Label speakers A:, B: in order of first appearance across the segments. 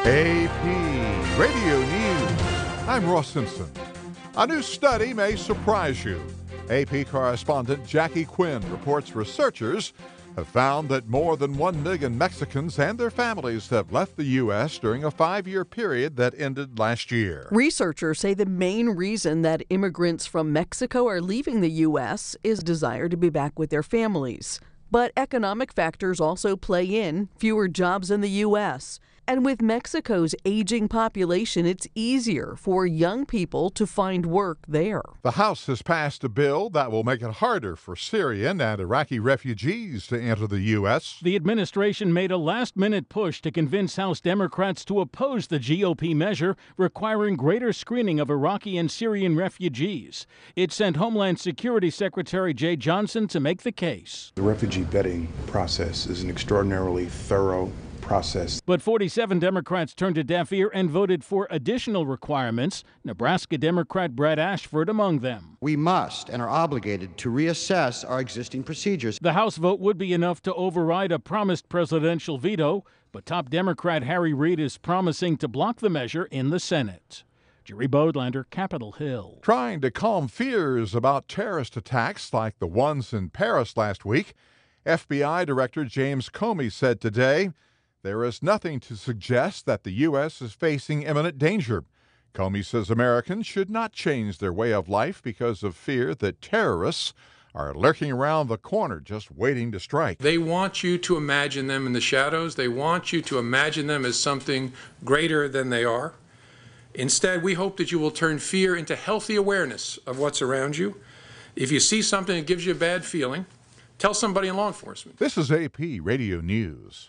A: AP Radio News. I'm Ross Simpson. A new study may surprise you. AP correspondent Jackie Quinn reports researchers have found that more than 1 million Mexicans and their families have left the U.S. during a 5-year period that ended last year.
B: Researchers say the main reason that immigrants from Mexico are leaving the U.S. is desire to be back with their families. But economic factors also play in, fewer jobs in the U.S. And with Mexico's aging population, it's easier for young people to find work there.
A: The House has passed a bill that will make it harder for Syrian and Iraqi refugees to enter the U.S.
C: The administration made a last-minute push to convince House Democrats to oppose the GOP measure requiring greater screening of Iraqi and Syrian refugees. It sent Homeland Security Secretary Jay Johnson to make the case.
D: The refugee vetting process is an extraordinarily thorough process.
C: But 47 Democrats turned a deaf ear and voted for additional requirements, Nebraska Democrat Brad Ashford among them.
E: We must and are obligated to reassess our existing procedures.
C: The House vote would be enough to override a promised presidential veto, but top Democrat Harry Reid is promising to block the measure in the Senate. Jerry Bodlander, Capitol Hill.
A: Trying to calm fears about terrorist attacks like the ones in Paris last week, FBI Director James Comey said today, there is nothing to suggest that the U.S. is facing imminent danger. Comey says Americans should not change their way of life because of fear that terrorists are lurking around the corner just waiting to strike.
F: They want you to imagine them in the shadows. They want you to imagine them as something greater than they are. Instead, we hope that you will turn fear into healthy awareness of what's around you. If you see something that gives you a bad feeling, tell somebody in law enforcement.
A: This is AP Radio News.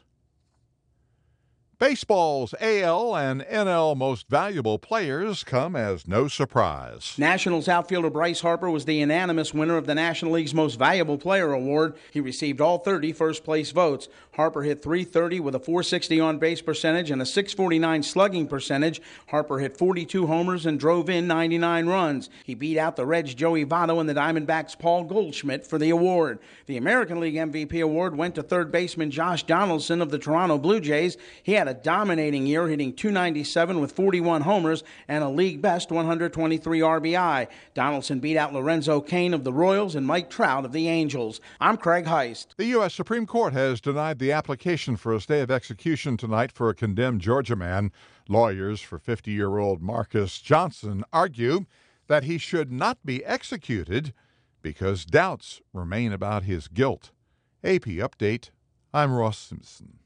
A: Baseball's AL and NL most valuable players come as no surprise.
G: Nationals outfielder Bryce Harper was the unanimous winner of the National League's Most Valuable Player Award. He received all 30 first-place votes. Harper hit .330 with a .460 on-base percentage and a .649 slugging percentage. Harper hit 42 homers and drove in 99 runs. He beat out the Reds' Joey Votto and the Diamondbacks' Paul Goldschmidt for the award. The American League MVP award went to third baseman Josh Donaldson of the Toronto Blue Jays. He had a dominating year, hitting .297 with 41 homers and a league-best 123 RBI. Donaldson beat out Lorenzo Cain of the Royals and Mike Trout of the Angels. I'm Craig Heist.
A: The U.S. Supreme Court has denied the application for a stay of execution tonight for a condemned Georgia man. Lawyers for 50-year-old Marcus Johnson argue that he should not be executed because doubts remain about his guilt. AP Update, I'm Ross Simpson.